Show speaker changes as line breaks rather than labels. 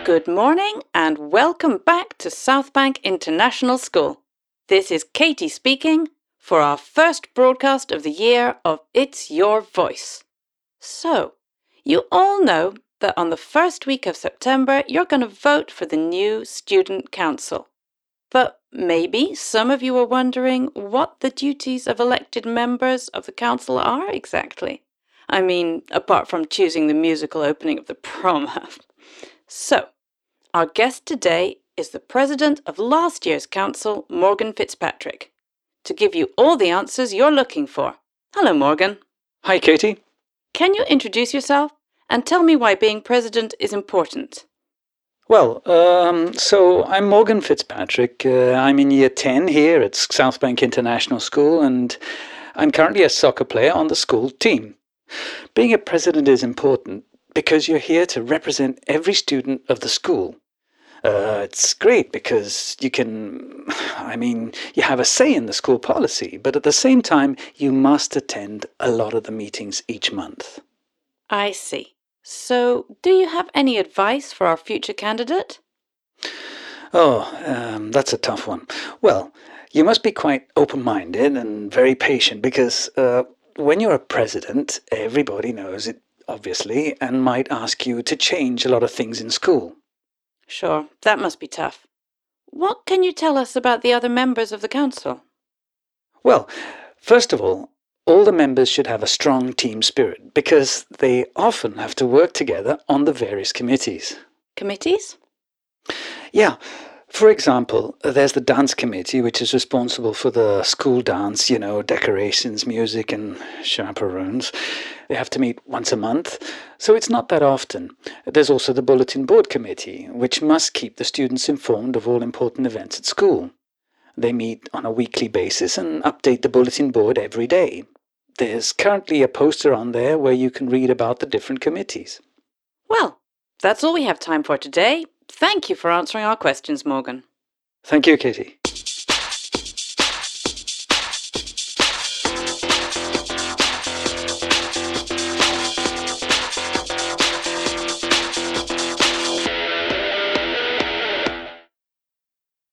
Good morning and welcome back to Southbank International School. This is Katie speaking for our first broadcast of the year of It's Your Voice. So, you all know that on the first week of September you're going to vote for the new Student Council. But maybe some of you are wondering what the duties of elected members of the council are exactly. I mean, apart from choosing the musical opening of the prom. So, our guest today is the president of last year's council, Morgan Fitzpatrick, to give you all the answers you're looking for. Hello, Morgan.
Hi, Katie.
Can you introduce yourself and tell me why being president is important?
Well, so I'm Morgan Fitzpatrick. I'm in year 10 here at Southbank International School, and I'm currently a soccer player on the school team. Being a president is important because you're here to represent every student of the school. It's great because you have a say in the school policy, but at the same time, you must attend a lot of the meetings each month.
I see. So, do you have any advice for our future candidate?
That's a tough one. Well, you must be quite open-minded and very patient because when you're a president, everybody knows it, obviously, and might ask you to change a lot of things in school.
Sure, that must be tough. What can you tell us about the other members of the council?
Well, first of all the members should have a strong team spirit because they often have to work together on the various committees.
Committees?
Yeah. For example, there's the dance committee, which is responsible for the school dance, decorations, music, and chaperones. They have to meet once a month, so it's not that often. There's also the bulletin board committee, which must keep the students informed of all important events at school. They meet on a weekly basis and update the bulletin board every day. There's currently a poster on there where you can read about the different committees.
Well, that's all we have time for today. Thank you for answering our questions, Morgan.
Thank you, Katie.